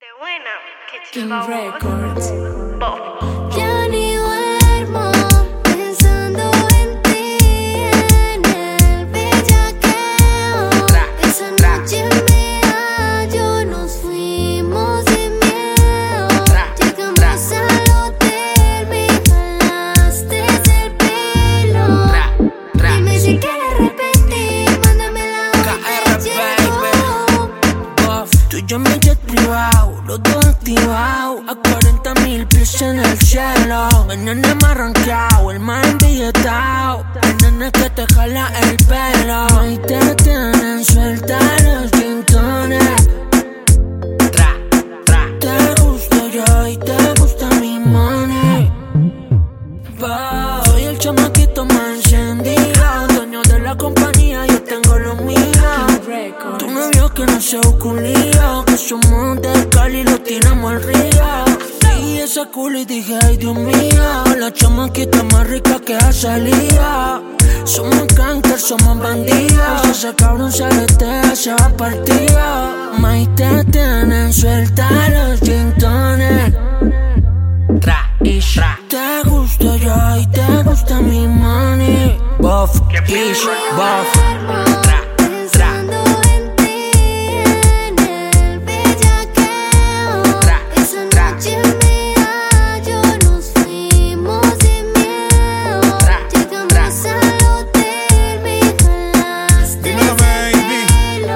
De buena, que King chiva Records. Ya ni duermo pensando en ti, en el bellaqueo. Esa noche mía yo nos fuimos sin miedo. Llegamos al hotel, me jalaste el pelo. Dime si quieres repetir, mándame la hora que llegó. Tú y yo en mi jet privado, los dos activados, a 40.000 pies en el cielo. El nene me ha arrancado, el más embilletado, el nene que te jala el pelo. Y te tienen suelta los tintones. Te gusto yo y te gusta mi money. Soy el chamaquito más encendido, dueño de la compañía, yo tengo lo mío. Tu novio que no se busca un lío, que somos del Cali y lo tiramos al río. Y esa culo y dije, ay Dios mío, la chamaquita más rica que ha salido. Somos gangsters, somos bandidos, ese cabrón se aletea, se va partido. May te tienen suelta los tintones. Te gusto yo y te gusta mi money. Buff, ish, buff. Pensando en ti, en el bellaqueo. Esa noche mía yo nos fuimos sin miedo. Llegamos al hotel, me jalaste el pelo.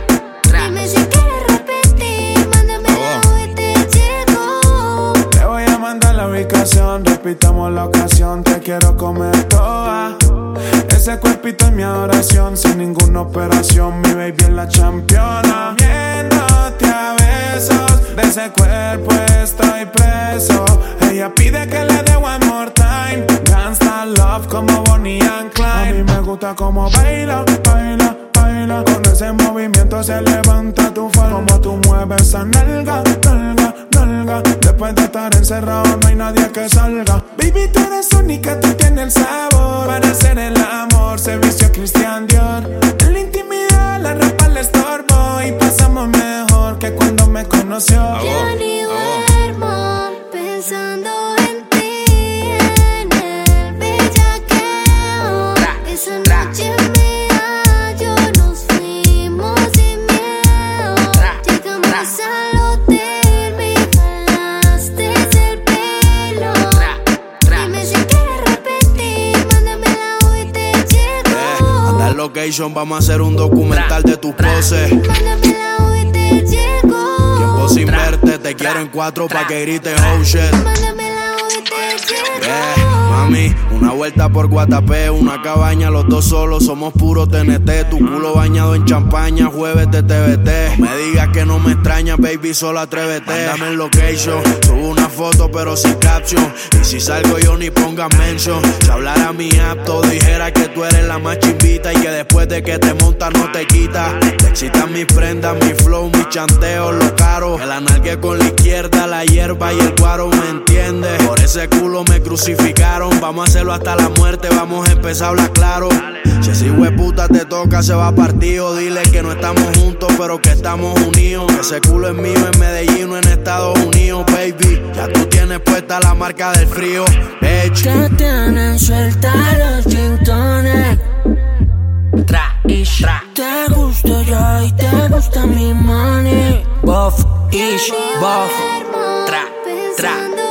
Dime si quieres repetir, mándame la hora que llegó. Te voy a mandar la ubicación, repitamos la ocasión. Te quiero comer toda. Ese cuerpito es mi adoración, sin ninguna operación. Mi baby es la championa. Viéndote a besos, de ese cuerpo estoy preso. Ella pide que le dé one more time. Gangsta love como Bonnie and Clyde. A mí me gusta como baila, baila, baila. Con ese movimiento se levanta tu falda. Como tú mueves esa nalga, nalga, nalga. Después de estar encerrado no hay nadie que salga. Baby, tú eres única, tú tienes el sabor para hacer el amor. Servicio Christian Dior. En la intimidad la ropa le estorbo y pasamos mejor que cuando me conoció. Ya ni duermo pensando en ti, en el bellaqueo. Esa noche mía yo nos fuimos sin miedo. Llegamos al hotel, me jalaste el pelo. Dime si quieres repetir, mándame la hora que llegó. Anda en location, vamos a hacer un documental de tus poses. Mándame la hora que llegó. Tiempo sin verte, te quiero en 4 pa' que grites oh shit. Mándame la hora que llegó. Mami, una vuelta por Guatapé, una cabaña, los dos solos, somos puro TNT. Tu culo bañado en champaña, jueves de TBT. No me digas que no me extrañas, baby, solo atrévete. Mándame el location, subo una foto pero sin caption. Y si salgo yo ni pongas mention. Si hablara mi apto, dijera que tú eres la más chimbita. Y que después de que te montas no te quita. Te excitan mis prendas, mi flow, mis chanteos, lo caro. El analgue con la izquierda, la hierba y el guaro, ¿me entiendes? Por ese culo me crucificaron. Vamos a hacerlo hasta la muerte, vamos a empezar a hablar claro. Si ese hueputa te toca, se va partido. Dile que no estamos juntos, pero que estamos unidos. Que ese culo es mío en Medellín o en Estados Unidos, baby. Ya tú tienes puesta la marca del frío. Edge. Te tienen suelta los tintones. Te gusto yo y te gusta mi money. Buff, ish, buff. Pensando